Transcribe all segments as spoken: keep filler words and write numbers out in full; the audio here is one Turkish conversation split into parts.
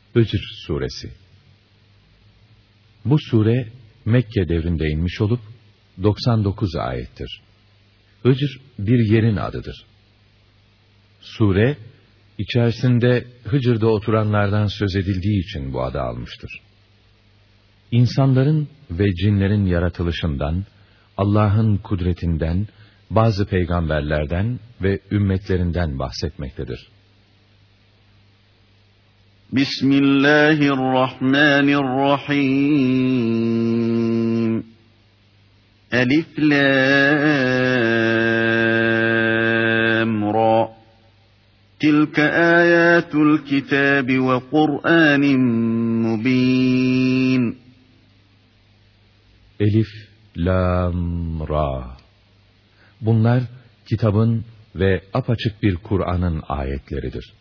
Hicr suresi. Bu sure Mekke devrinde inmiş olup doksan dokuz ayettir. Hicr bir yerin adıdır. Sure içerisinde Hicr'da oturanlardan söz edildiği için bu adı almıştır. İnsanların ve cinlerin yaratılışından, Allah'ın kudretinden, bazı peygamberlerden ve ümmetlerinden bahsetmektedir. Bismillahirrahmanirrahim. Elif lam ra. Tilke ayatul kitabi ve Kur'anin mubin. Elif, lam, ra. Bunlar kitabın ve apaçık bir Kur'an'ın ayetleridir.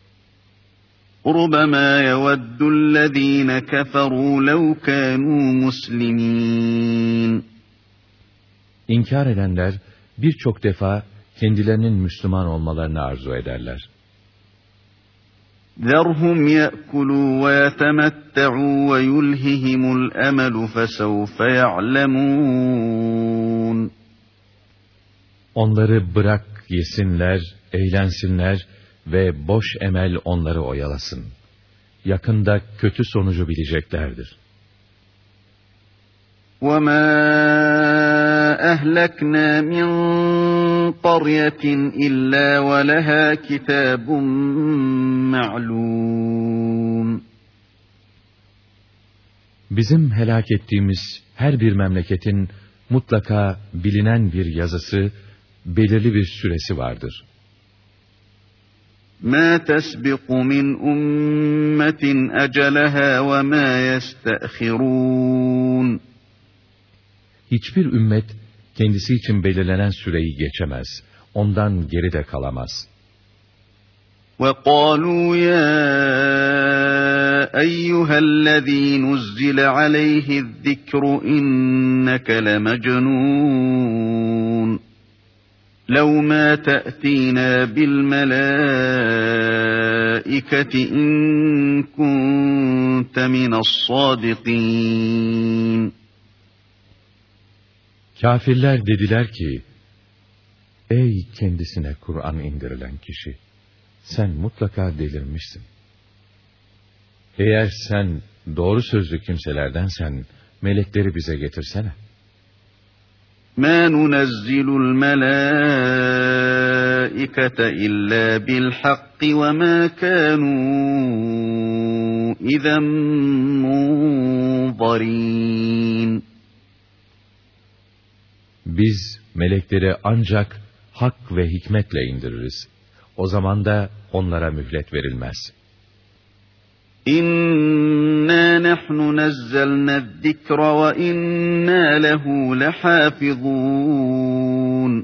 رُبَمَا يَوَدُّ الَّذ۪ينَ كَفَرُوا لَوْ كَانُوا مُسْلِمِينَ. İnkar edenler birçok defa kendilerinin Müslüman olmalarını arzu ederler. ذَرْهُمْ يَأْكُلُوا وَيَتَمَتَّعُوا وَيُلْهِهِمُ الْأَمَلُ فَسَوْفَ يَعْلَمُونَ. Onları bırak yesinler, eğlensinler ve boş emel onları oyalasın. Yakında kötü sonucu bileceklerdir. وَمَا أَهْلَكْنَا مِنْ قَرْيَةٍ إِلَّا وَلَهَا كِتَابٌ مَعْلُومٌ. Bizim helak ettiğimiz her bir memleketin mutlaka bilinen bir yazısı, belirli bir süresi vardır. مَا تَسْبِقُ مِنْ أُمَّةٍ أَجَلَهَا وَمَا يَسْتَأْخِرُونَ. Hiçbir ümmet kendisi için belirlenen süreyi geçemez, ondan geri de kalamaz. وَقَالُوا يَا أَيُّهَا الَّذ۪ي نُزِّلَ عَلَيْهِ الذِّكْرُ إِنَّكَ لَمَجْنُونَ لَوْ مَا تَأْتِينَا بِالْمَلَائِكَةِ إِنْ كُنْتَ مِنَ الصَّادِقِينَ. Kafirler dediler ki, ey kendisine Kur'an indirilen kişi, sen mutlaka delirmişsin. Eğer sen doğru sözlü kimselerdensen, melekleri bize getirsene. مَا نُنَزِّلُ الْمَلَائِكَةَ إِلَّا بِالْحَقِّ وَمَا كَانُوا إِذًا مُنظَرِينَ. Biz melekleri ancak hak ve hikmetle indiririz. O zaman da onlara mühlet verilmez. İnna nahnu nazzalna zikra ve inna lehu lehafizun.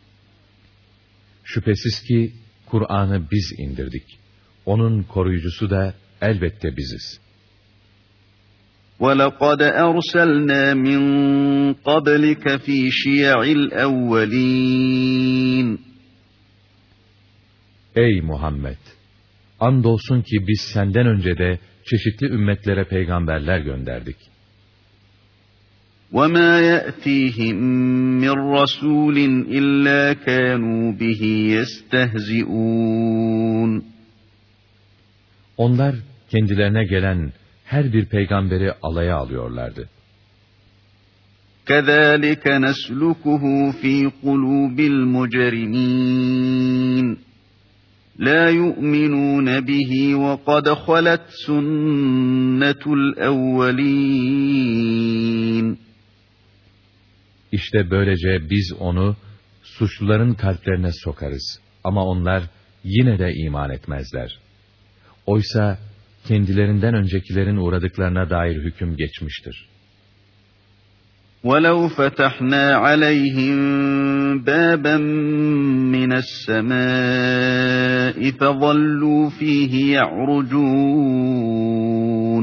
Şüphesiz ki Kur'an'ı biz indirdik. Onun koruyucusu da elbette biziz. وَلَقَدْ أَرْسَلْنَا مِنْ قَبْلِكَ فِي شِيَعِ الْأَوَّلِينَ. Ey Muhammed! Andolsun ki biz senden önce de çeşitli ümmetlere peygamberler gönderdik. وَمَا يَأْتِيهِمْ مِنْ رَسُولٍ إِلَّا كَانُوا بِهِ يَسْتَهْزِئُونَ. Onlar kendilerine gelen her bir peygamberi alaya alıyorlardı. كَذَٰلِكَ نَسْلُكُهُ ف۪ي قُلُوبِ الْمُجْرِمِينَ. لَا يُؤْمِنُونَ بِهِ وَقَدْ خَلَتْ سُنَّةُ الْأَوَّلِينَ. İşte böylece biz onu suçluların kalplerine sokarız. Ama onlar yine de iman etmezler. Oysa kendilerinden öncekilerin uğradıklarına dair hüküm geçmiştir. وَلَوْ فَتَحْنَا عَلَيْهِمْ بَابًا مِنَ السَّمَاءِ فَظَلُّوا فِيهِ يَعْرُجُونَ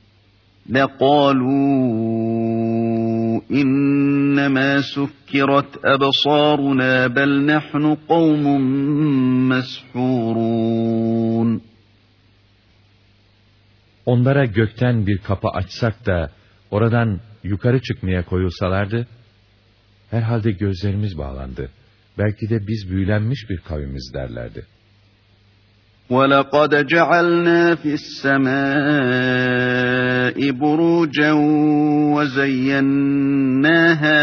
لَقَالُوا إِنَّمَا سُكِّرَتْ أَبْصَارُنَا بَلْ نَحْنُ قَوْمٌ مَسْحُورُونَ. onlara gökten bir kapı açsak da oradan yukarı çıkmaya koyulsalardı, herhalde gözlerimiz bağlandı. Belki de biz büyülenmiş bir kavimiz derlerdi. وَلَقَدْ جَعَلْنَا فِي السَّمَاءِ بُرُوجًا وَزَيَّنَّاهَا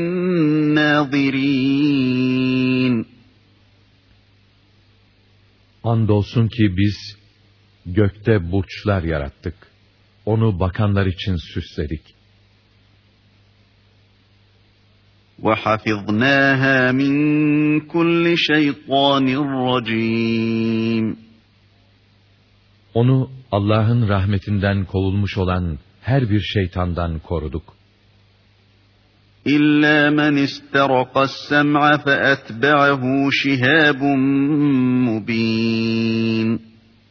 لِلنَّاظِرِينَ Andolsun ki biz gökte burçlar yarattık. Onu bakanlar için süsledik. وَحَفِظْنَاهَا مِنْ كُلِّ شَيْطَانٍ رَجِيمٍ Onu Allah'ın rahmetinden kovulmuş olan her bir şeytandan koruduk. İlla men isteraqas sem'a feetba'ahu şihabun mubin.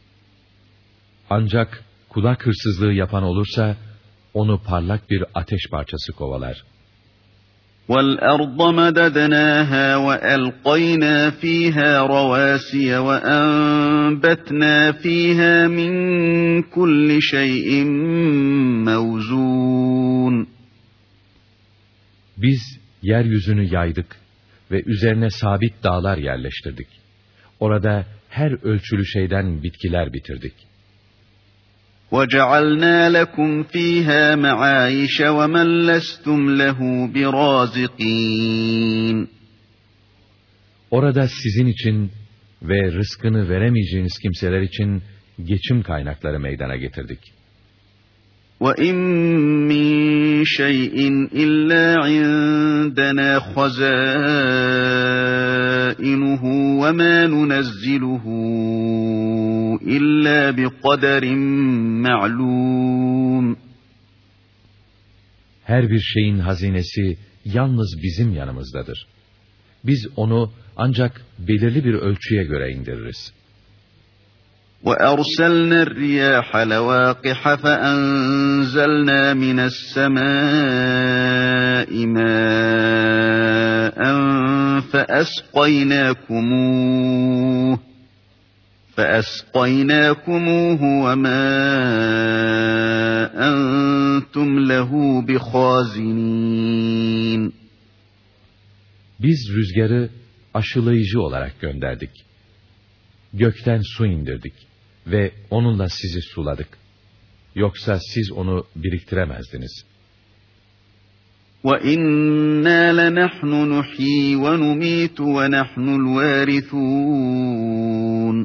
Ancak kulak hırsızlığı yapan olursa onu parlak bir ateş parçası kovalar. وَالْأَرْضَ مَدَدْنَاهَا وَأَلْقَيْنَا فِيهَا رَوَاسِيَ وَأَنبَتْنَا فِيهَا مِنْ كُلِّ شَيْءٍ مَوْزُونٍ Biz yeryüzünü yaydık ve üzerine sabit dağlar yerleştirdik. Orada her ölçülü şeyden bitkiler bitirdik. وَجَعَلْنَا لَكُمْ فِيهَا مَعَايِشَ وَمَنْ لَسْتُمْ لَهُ بِرَازِقِينَ Orada sizin için ve rızkını veremeyeceğiniz kimseler için geçim kaynakları meydana getirdik. وَاِنْ مِنْ شَيْءٍ اِلَّا عِنْدَنَا خَزَائِنُهُ وَمَا نُنَزِّلُهُ اِلَّا بِقَدَرٍ مَعْلُومٍ Her bir şeyin hazinesi yalnız bizim yanımızdadır. Biz onu ancak belirli bir ölçüye göre indiririz. وَأَرْسَلْنَا الرِّيَاحَ لَوَاقِحَ فَأَنْزَلْنَا مِنَ السَّمَاءِ مَاءً فَأَسْقَيْنَاكُمُوهُ فَأَسْقَيْنَاكُمُوهُ وَمَا أَنْتُمْ لَهُ بِخَازِنِينَ Biz rüzgarı aşılayıcı olarak gönderdik. Gökten su indirdik ve onunla sizi suladık. Yoksa siz onu biriktiremezdiniz. وَإِنَّا لَنَحْنُ نُحْيِي وَنُمِيتُ وَنَحْنُ الْوَارِثُونَ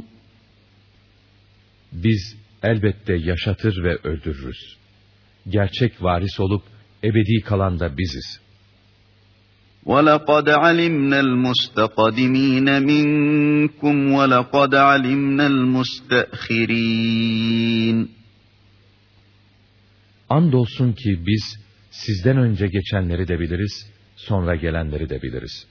Biz elbette yaşatır ve öldürürüz. Gerçek varis olup ebedi kalan da biziz. وَلَقَدْ عَلِمْنَا الْمُسْتَقْدِمِينَ مِنْكُمْ وَلَقَدْ عَلِمْنَا الْمُسْتَأْخِرِينَ Andolsun ki biz sizden önce geçenleri de biliriz, sonra gelenleri de biliriz.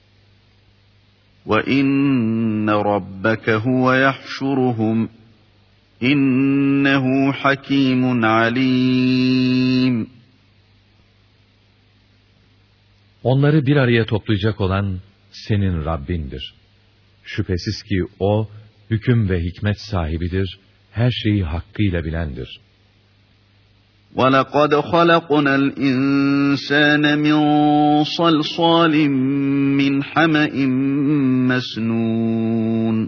وَإِنَّ رَبَّكَ هُوَ يَحْشُرُهُمْ إِنَّهُ حَكِيمٌ عَلِيمٌ Onları bir araya toplayacak olan senin Rabbindir. Şüphesiz ki O, hüküm ve hikmet sahibidir, her şeyi hakkıyla bilendir. وَلَقَدْ خَلَقْنَا الْإِنْسَانَ مِنْ صَلْصَالٍ مِنْ حَمَإٍ مَسْنُونٍ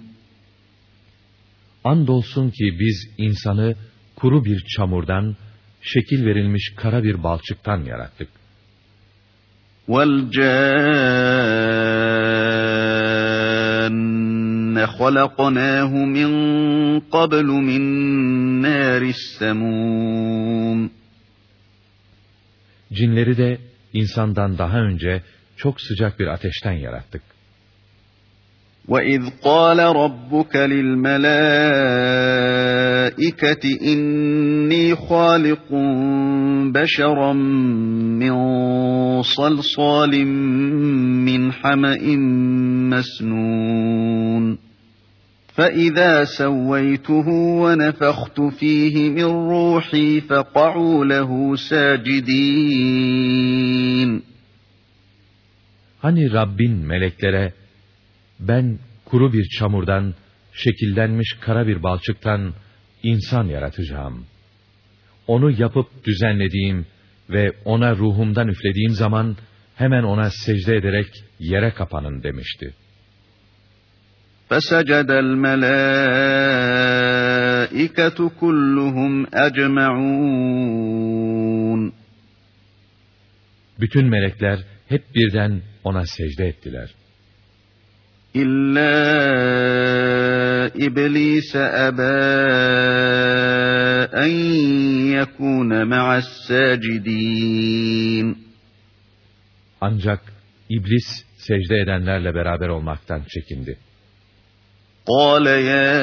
Andolsun ki biz insanı kuru bir çamurdan, şekil verilmiş kara bir balçıktan yarattık. وَالْجَانَّ خَلَقْنَاهُ مِنْ قَبْلُ مِنْ نَارِ السَّمُومِ Cinleri de insandan daha önce çok sıcak bir ateşten yarattık. وَإِذْ قَالَ رَبُّكَ لِلْمَلَائِكَةِ إِنِّي خَالِقٌ بَشَرًا مِّنْ صَلْصَالٍ مِّنْ حَمَإٍ مَسْنُونٍ فَإِذَا سَوَّيْتُهُ وَنَفَخْتُ فِيهِ مِنْ رُوحِي فَقَعُوا لَهُ سَاجِدِينَ Hani Rabbin meleklere, ben kuru bir çamurdan, şekillenmiş kara bir balçıktan insan yaratacağım. onu yapıp düzenlediğim ve ona ruhumdan üflediğim zaman hemen ona secde ederek yere kapanın demişti. فَسَجَدَ الْمَلَائِكَةُ كُلُّهُمْ أَجْمَعُونَ Bütün melekler hep birden ona secde ettiler. İlla İblis aba en yekuna ma'as sacidin. Ancak iblis secde edenlerle beraber olmaktan çekindi. قال يا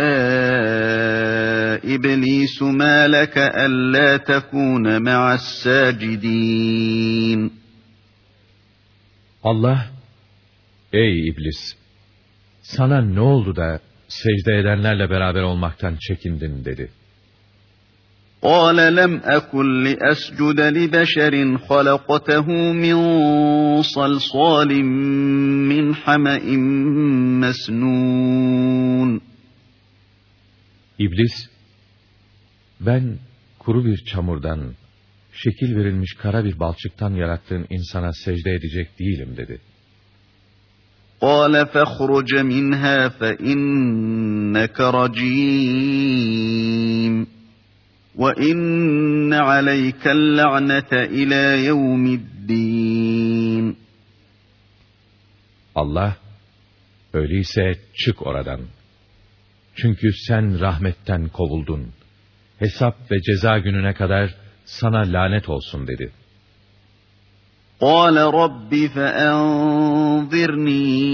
إبليس ما لك ألا تكون مع الساجدين. Allah, ey iblis, sana ne oldu da secde edenlerle beraber olmaktan çekindin dedi. قال لم أكن لأسجد لبشر خلقته من صلصال من حمأ مسنون. İblis, ben kuru bir çamurdan, şekil verilmiş kara bir balçıktan yarattığın insana secde edecek değilim dedi. قال فاخرج منها فإنك رجيم وَإِنَّ عَلَيْكَ اللَّعْنَةَ إِلَى يَوْمِ الدِّينِ. Allah, öyleyse çık oradan. Çünkü sen rahmetten kovuldun. Hesap ve ceza gününe kadar sana lanet olsun dedi. قَالَ رَبِّ فَأَنظِرْنِي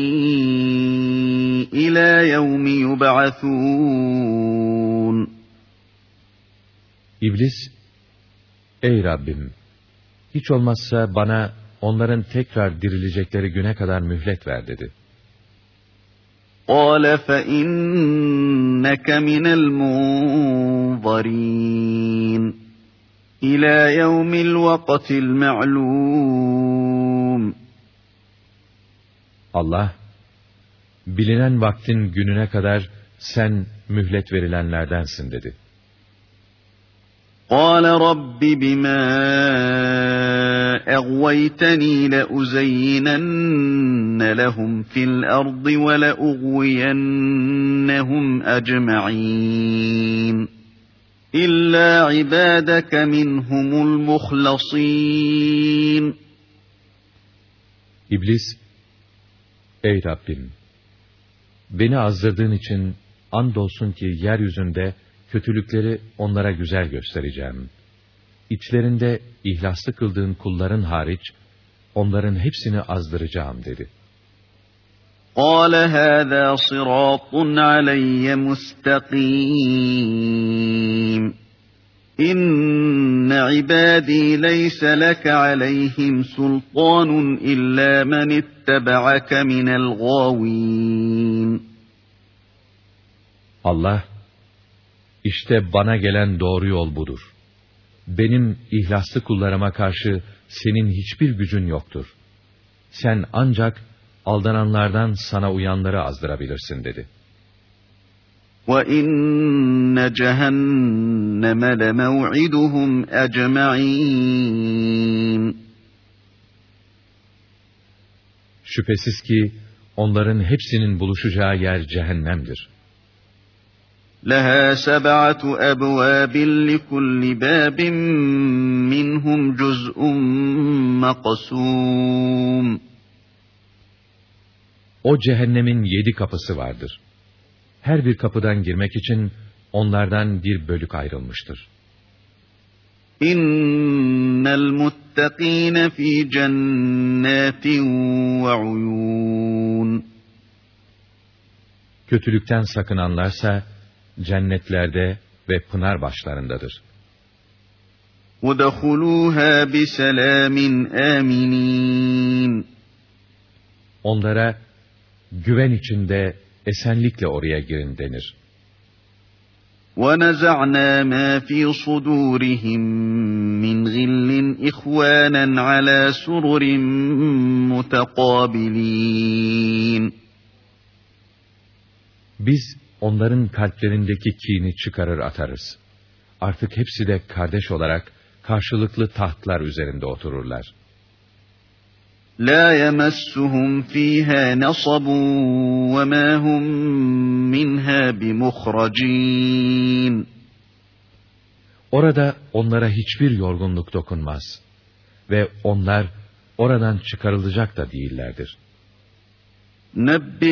إِلَى يَوْمِ يُبْعَثُونَ. İblis, ey Rabbim, hiç olmazsa bana onların tekrar dirilecekleri güne kadar mühlet ver dedi. قَالَ فَإِنَّكَ مِنَ الْمُنظَرِينَ إِلَى يَوْمِ الْوَقْتِ الْمَعْلُومِ. Allah, bilinen vaktin gününe kadar sen mühlet verilenlerdensin dedi. قَالَ رَبِّ بِمَا أَغْوَيْتَنِي لَأُزَيِّنَنَّ لَهُمْ فِي الْأَرْضِ وَلَأُغْوِيَنَّهُمْ أَجْمَعِينَ إِلَّا عِبَادَكَ مِنْهُمُ الْمُخْلَصِينَ. İblis, ey Rabbim, beni azdırdığın için andolsun ki yeryüzünde kötülükleri onlara güzel göstereceğim. İçlerinde ihlaslı kıldığın kulların hariç, onların hepsini azdıracağım dedi. قَالَ هَذَا صِرَاطٌ عَلَيَّ مُسْتَقِيمٌ إِنَّ عِبَادِي لَيْسَ لَكَ عَلَيْهِمْ سُلْطَانٌ إِلَّا مَنِ اتَّبَعَكَ مِنَ الْغَاوِينَ. Allah, İşte bana gelen doğru yol budur. Benim ihlaslı kullarıma karşı senin hiçbir gücün yoktur. Sen ancak aldananlardan sana uyanları azdırabilirsin dedi. وَإِنَّ جَهَنَّمَ لَمَوْعِدُهُمْ أَجْمَعِينَ. Şüphesiz ki onların hepsinin buluşacağı yer cehennemdir. لَهَا سَبْعَةُ أَبْوَابٍ لِكُلِّ بَابٍ مِّنْهُمْ جُزْءٌ مَقْسُومٌ. O cehennemin yedi kapısı vardır. Her bir kapıdan girmek için onlardan bir bölük ayrılmıştır. İnnel muttakîne fî cennâtin ve uyûn. Kötülükten sakınanlarsa cennetlerde ve pınar başlarındadır. وَدَخُلُوهَا بِسَلَامٍ آمِنِينَ. Onlara güven içinde esenlikle oraya girin denir. وَنَزَعْنَا مَا فِي صُدُورِهِمْ مِنْ غِلٍّ إِخْوَانًا عَلَى سُرُرٍ مُتَقَابِلِينَ. Biz onların kalplerindeki kini çıkarır atarız. artık hepsi de kardeş olarak karşılıklı tahtlar üzerinde otururlar. La yemessuhum fiha nasabun ve ma hum minha bimuhracin. Orada onlara hiçbir yorgunluk dokunmaz ve onlar oradan çıkarılacak da değillerdir. Nebbi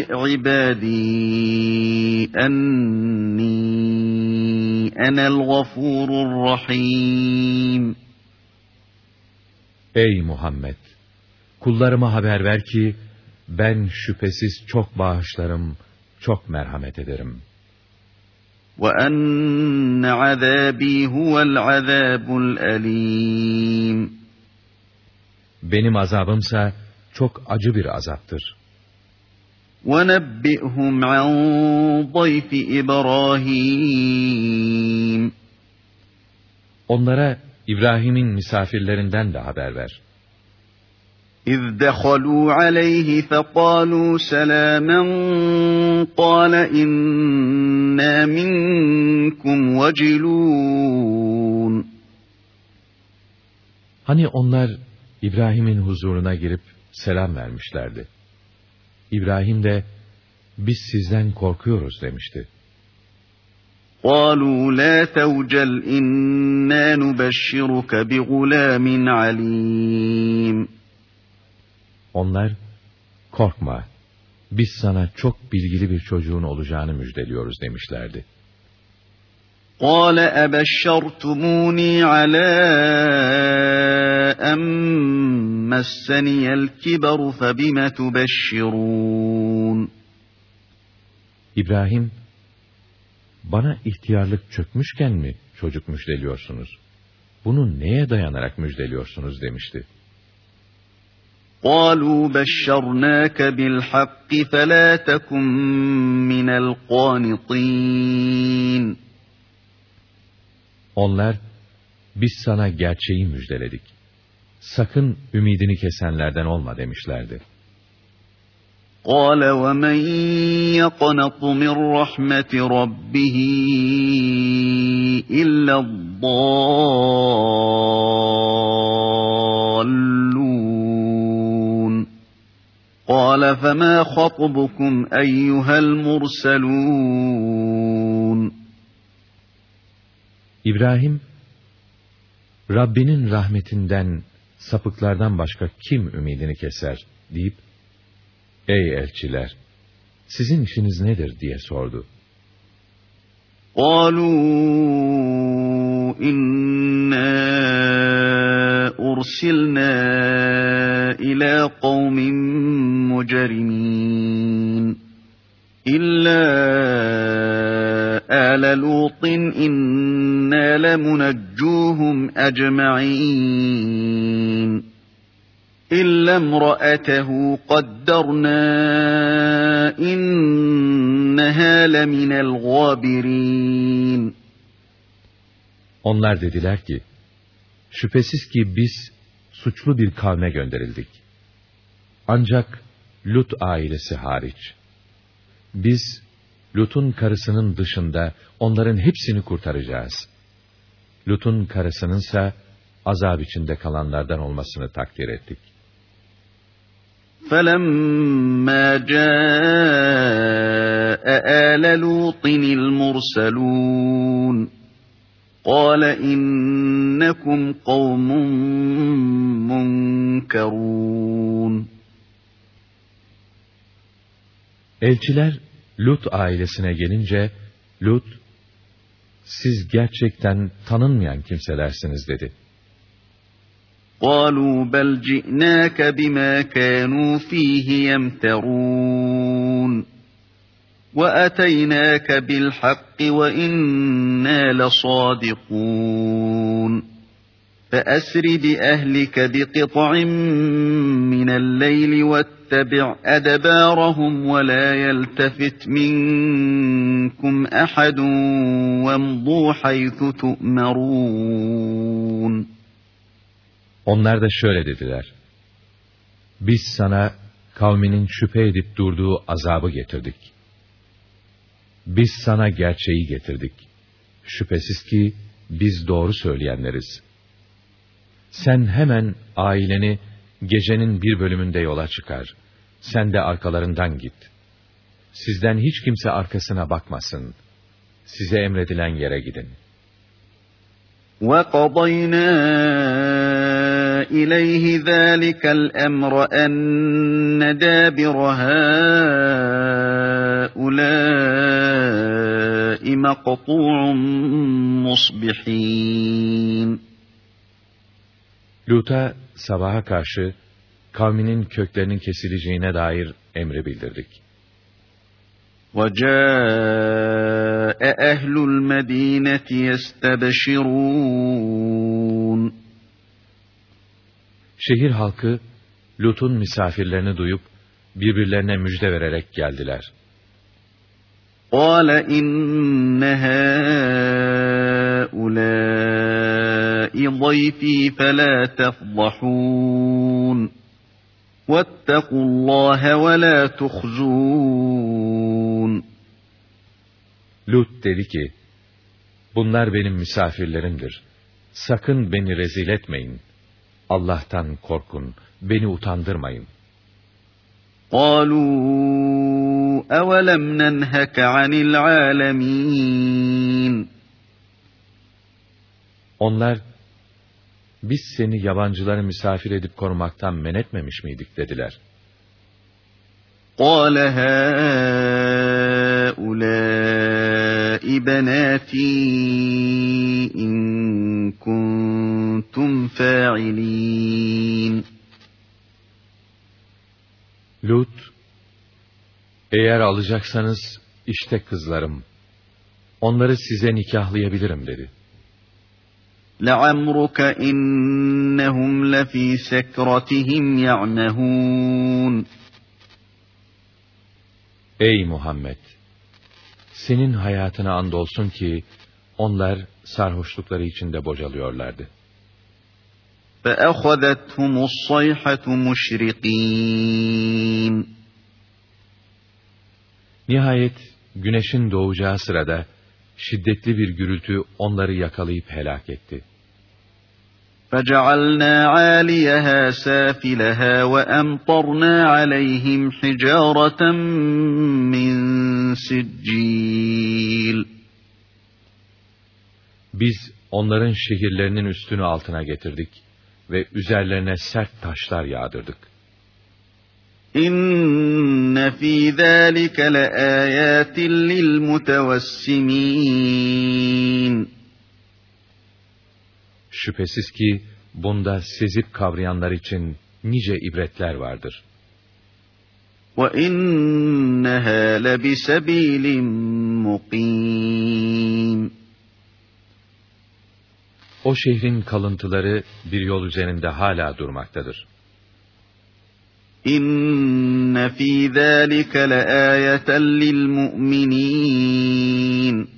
ibadî ennî enel gafurur rahîm. Ey Muhammed! Kullarıma haber ver ki, ben şüphesiz çok bağışlarım, çok merhamet ederim. وَأَنَّ عَذَابِي هُوَ الْعَذَابُ الْأَلِيمُ. Benim azabımsa çok acı bir azaptır. وَنَبِّئْهُمْ عَنْ ضَيْفِ إِبْرَاهِيمَ. Onlara İbrahim'in misafirlerinden de haber ver. إِذْ دَخَلُوا عَلَيْهِ فَقَالُوا سَلَامًا قَالَ إِنَّا مِنْكُمْ وَجِلُونَ. Hani onlar İbrahim'in huzuruna girip selam vermişlerdi. İbrahim de biz sizden korkuyoruz demişti. قَالُوا لَا تَوْجَلْ إِنَّا نُبَشِّرُكَ بِغُلَامٍ عَلِيمٍ. Onlar, korkma, biz sana çok bilgili bir çocuğun olacağını müjdeliyoruz demişlerdi. قَالَ أَبَشَّرْتُمُونِي عَلَى أَن مَّسَّنِيَ الْكِبَرُ فَبِمَ تُبَشِّرُونَ. İbrahim, bana ihtiyarlık çökmüşken mi çocuk müjdeliyorsunuz? Bunu neye dayanarak müjdeliyorsunuz demişti. قَالُوا بَشَّرْنَاكَ بِالْحَقِّ فَلَا تَكُن مِّنَ الْقَانِطِينَ. Onlar, biz sana gerçeği müjdeledik. Sakın ümidini kesenlerden olma demişlerdi. قَالَ وَمَنْ يَقْنَطُ مِنْ رَحْمَةِ رَبِّهِ إِلَّا الضَّالُّونَ. قَالَ فَمَا خَطْبُكُمْ أَيُّهَا الْمُرْسَلُونَ. İbrahim, Rabbinin rahmetinden, sapıklardan başka kim ümidini keser deyip, ey elçiler, sizin işiniz nedir diye sordu. قَالُوا إِنَّا أُرْسِلْنَا إِلَى قَوْمٍ مُجْرِمِينَ إِلَّا آلَ لُوطٍ إِنَّا لَمُنَجُّوهُمْ أَجْمَعِينَ إِلَّا امْرَأَتَهُ قَدَّرْنَا إِنَّهَا لَمِنَ الْغَابِرِينَ. Onlar dediler ki, şüphesiz ki biz suçlu bir kavme gönderildik. Ancak Lut ailesi hariç. Biz Lut'un karısının dışında onların hepsini kurtaracağız. Lut'un karısınınsa azap içinde kalanlardan olmasını takdir ettik. فَلَمَّا جَاءَ آلَ لُوطٍ الْمُرْسَلُونَ قَالَ إِنَّكُمْ قَوْمٌ مُنْكَرُونَ. Elçiler Lut ailesine gelince, Lut, siz gerçekten tanınmayan kimselersiniz dedi. قَالُوا بَلْ جِئْنَاكَ بِمَا كَانُوا فِيهِ يَمْتَرُونَ وَأَتَيْنَاكَ بِالْحَقِّ وَإِنَّا لَصَادِقُونَ فَأَسْرِ بِأَهْلِكَ بِقِطْعٍ مِّنَ اللَّيْلِ وَاتَّبِعْ أَدْبَارَهُمْ وَلَا يَلْتَفِتْ مِنكُمْ أَحَدٌ وَامْضُوا حَيْثُ تُؤْمَرُونَ. Onlar da şöyle dediler. Biz sana kavminin şüphe edip durduğu azabı getirdik. Biz sana gerçeği getirdik. Şüphesiz ki biz doğru söyleyenleriz. Sen hemen aileni gecenin bir bölümünde yola çıkar. Sen de arkalarından git. Sizden hiç kimse arkasına bakmasın. Size emredilen yere gidin. وَقَضَيْنَا إِلَيْهِ ذَٰلِكَ الْأَمْرَ أَنَّ دَابِرَ هَٰؤُلَاءِ مَقْطُوعٌ مُصْبِحِينَ. Lut'a sabaha karşı kavminin köklerinin kesileceğine dair emri bildirdik. وَجَاءَ أَهْلُ الْمَد۪ينَةِ يَسْتَبْشِرُونَ. Şehir halkı Lut'un misafirlerini duyup birbirlerine müjde vererek geldiler. قَالَ إِنَّ هَٰؤُلَاءِ ضَيْفِي فَلَا تَفْضَحُونِ وَاتَّقُوا اللّٰهَ وَلَا تُخْزُونِ. Lut dedi ki, bunlar benim misafirlerimdir. Sakın beni rezil etmeyin. Allah'tan korkun, beni utandırmayın. قَالُوا أَوَلَمْ نَنْهَكَ عَنِ الْعَالَمِينَ. Onlar, biz seni yabancıları misafir edip korumaktan men etmemiş miydik dediler. قَالَ هَٰؤُلَاءِ بَنَاتِي إِن كُنتُمْ فَاعِلِينَ. Lut, eğer alacaksanız işte kızlarım. Onları size nikahlayabilirim dedi. لَعَمْرُكَ إِنَّهُمْ لَفِي سَكْرَتِهِمْ يَعْمَهُونَ. Ey Muhammed! Senin hayatına andolsun ki, onlar sarhoşlukları içinde bocalıyorlardı. فَأَخَذَتْهُمُ الصَّيْحَةُ مُشْرِقِينَ. Nihayet güneşin doğacağı sırada şiddetli bir gürültü onları yakalayıp helak etti. فَجَعَلْنَا عَالِيَهَا سَافِلَهَا وَأَمْطَرْنَا عَلَيْهِمْ حِجَارَةً مِّن سِجِّيلٍ. Biz onların şehirlerinin üstünü altına getirdik ve üzerlerine sert taşlar yağdırdık. İnne fî zâlike leâyâtin lilmutevessimîn. Şüphesiz ki bunda sezip kavrayanlar için nice ibretler vardır. وَإِنَّهَا لَبِسَب۪يلٍ مُقِيمٍ. O şehrin kalıntıları bir yol üzerinde hala durmaktadır. İnne fî zâlike leâyeten lilmu'minîn.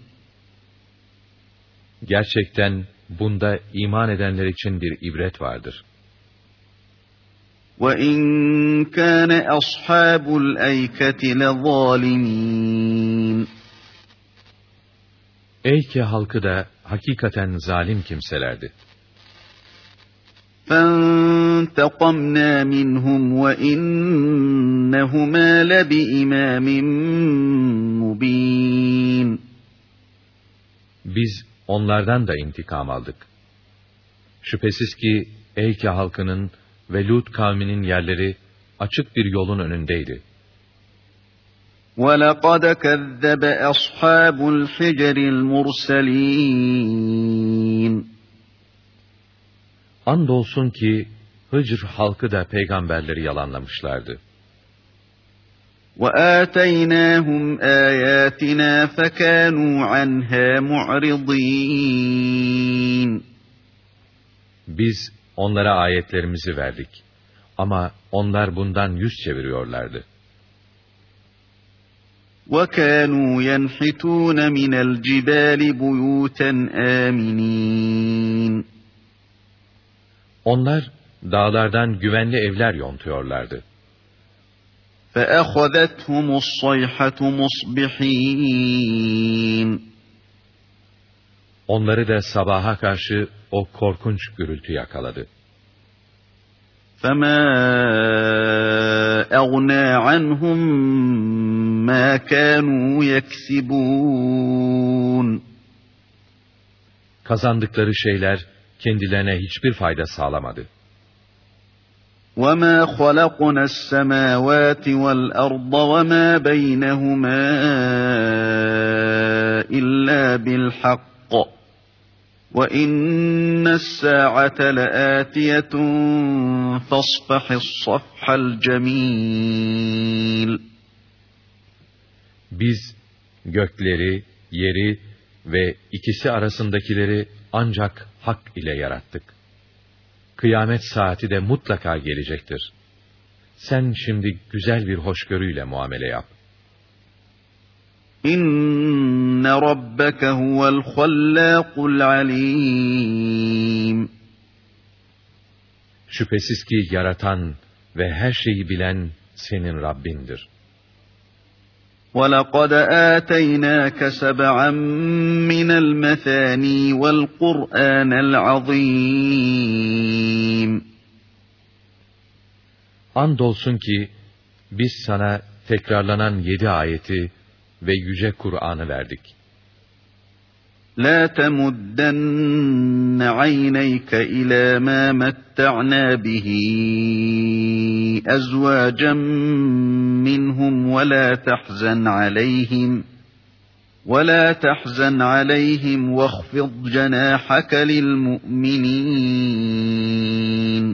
Gerçekten bunda iman edenler için bir ibret vardır. وَاِنْ كَانَ أَصْحَابُ الْاَيْكَةِ لَظَالِمِينَ. Eyke halkı da hakikaten zalim kimselerdi. فَانْتَقَمْنَا مِنْهُمْ وَاِنَّهُمَا لَبِإِمَامٍ مُّب۪ينٍ. Biz onlardan da intikam aldık. Şüphesiz ki Eyke halkının ve Lut kavminin yerleri açık bir yolun önündeydi. وَلَقَدْ كَذَّبَ أَصْحَابُ الْحِجْرِ الْمُرْسَلِينَ. Andolsun ki Hıcr halkı da peygamberleri yalanlamışlardı. وَآتَيْنَاهُمْ آيَاتِنَا فَكَانُوا عَنْهَا مُعْرِضِينَ. Biz onlara ayetlerimizi verdik. Ama onlar bundan yüz çeviriyorlardı. وَكَانُوا يَنْحِتُونَ مِنَ الْجِبَالِ بُيُوتًا آمِنِينَ. Onlar dağlardan güvenli evler yontuyorlardı. فَأَخَذَتْهُمُ الصَّيْحَةُ مُصْبِحِينَ. Onları da sabaha karşı o korkunç gürültü yakaladı. فَمَا أَغْنَى عَنْهُمْ مَا كَانُوا يَكْسِبُونَ Kazandıkları şeyler kendilerine hiçbir fayda sağlamadı. وَمَا خَلَقْنَا السَّمَاوَاتِ وَالْأَرْضَ وَمَا بَيْنَهُمَا إِلَّا بِالْحَقِّ وَإِنَّ السَّاعَةَ لَآتِيَةٌ فَاصْفَحِ الصَّفْحَ الْجَمِيلَ Biz gökleri, yeri ve ikisi arasındakileri ancak hak ile yarattık. Kıyamet saati de mutlaka gelecektir. Sen şimdi güzel bir hoşgörüyle muamele yap. İnne rabbeke huvel hallâkul alîm. Şüphesiz ki yaratan ve her şeyi bilen senin Rabbindir. وَلَقَدْ آتَيْنَاكَ سَبْعًا مِنَ الْمَثَانِي وَالْقُرْآنَ الْعَظِيمِ. Andolsun ki biz sana tekrarlanan yedi ayeti ve yüce Kur'an'ı verdik. لَا تَمُدَّنَّ عَيْنَيْكَ إِلَى مَا مَتَّعْنَا بِهِ أَزْوَاجًا مِّنْهُمْ وَلَا تَحْزَنْ عَلَيْهِمْ وَلَا تَحْزَنْ عَلَيْهِمْ وَاخْفِضْ جَنَاحَكَ لِلْمُؤْمِنِينَ.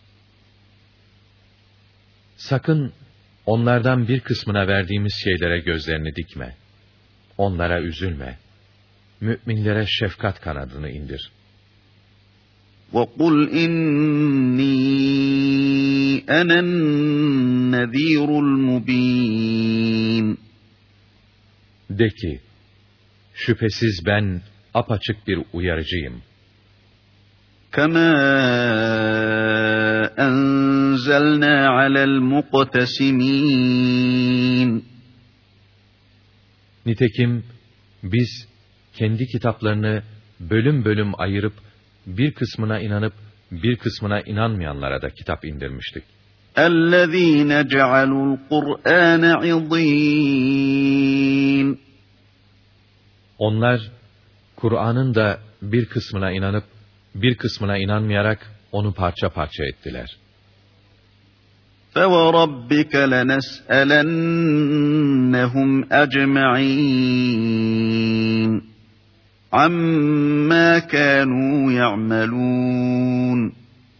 Sakın onlardan bir kısmına verdiğimiz şeylere gözlerini dikme. Onlara üzülme. Müminlere şefkat kanadını indir. وَقُلْ إِنِّي أَنَا النَّذِيرُ الْمُبِينُ. De ki, şüphesiz ben apaçık bir uyarıcıyım. كَمَا أَنزَلْنَا عَلَى الْمُقْتَسِمِينَ. Nitekim biz kendi kitaplarını bölüm bölüm ayırıp bir kısmına inanıp bir kısmına inanmayanlara da kitap indirmiştik. اَلَّذ۪ينَ جَعَلُوا الْقُرْآنَ عِضِينَ. Onlar Kur'an'ın da bir kısmına inanıp bir kısmına inanmayarak onu parça parça ettiler. فَوَرَبِّكَ لَنَسْأَلَنَّهُمْ أَجْمَعِينَ عَمَّا كَانُوا يَعْمَلُونَ.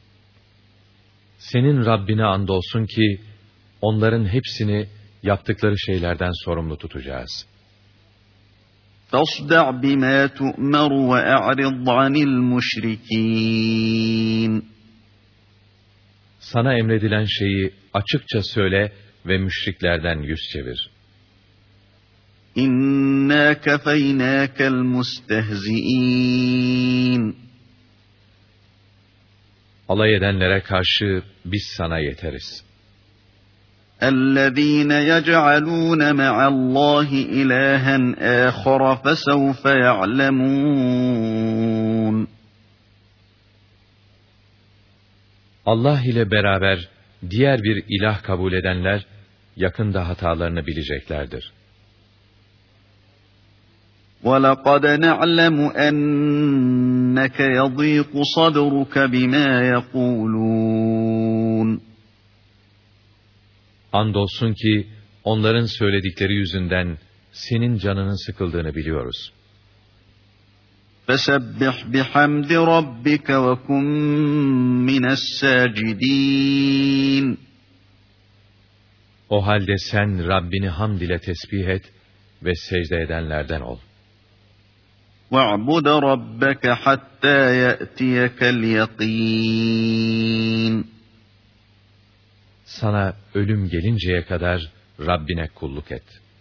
Senin Rabbine andolsun ki onların hepsini yaptıkları şeylerden sorumlu tutacağız. فَاصْدَعْ بِمَا تُؤْمَرُ وَأَعْرِضْ عَنِ الْمُشْرِكِينَ. Sana emredilen şeyi açıkça söyle ve müşriklerden yüz çevir. İnna kefeynâkel mustehzi'in. Alay edenlere karşı biz sana yeteriz. اَلَّذ۪ينَ يَجْعَلُونَ مَعَ اللّٰهِ اِلَٰهًا آخَرَ فَسَوْفَ يَعْلَمُونَ. Allah ile beraber diğer bir ilah kabul edenler yakında hatalarını bileceklerdir. وَلَقَدْ نَعْلَمُ أَنَّكَ يَضِيقُ صَدْرُكَ بِمَا يَقُولُونَ. Andolsun ki onların söyledikleri yüzünden senin canının sıkıldığını biliyoruz. فَسَبِّحْ بِحَمْدِ رَبِّكَ وَكُنْ مِنَ السَّاجِدِينَ. O halde sen Rabbini hamd ile tesbih et ve secde edenlerden ol. وَاعْبُدْ رَبَّكَ حَتَّى يَأْتِيَكَ الْيَقِينَ. Sana ölüm gelinceye kadar Rabbine kulluk et.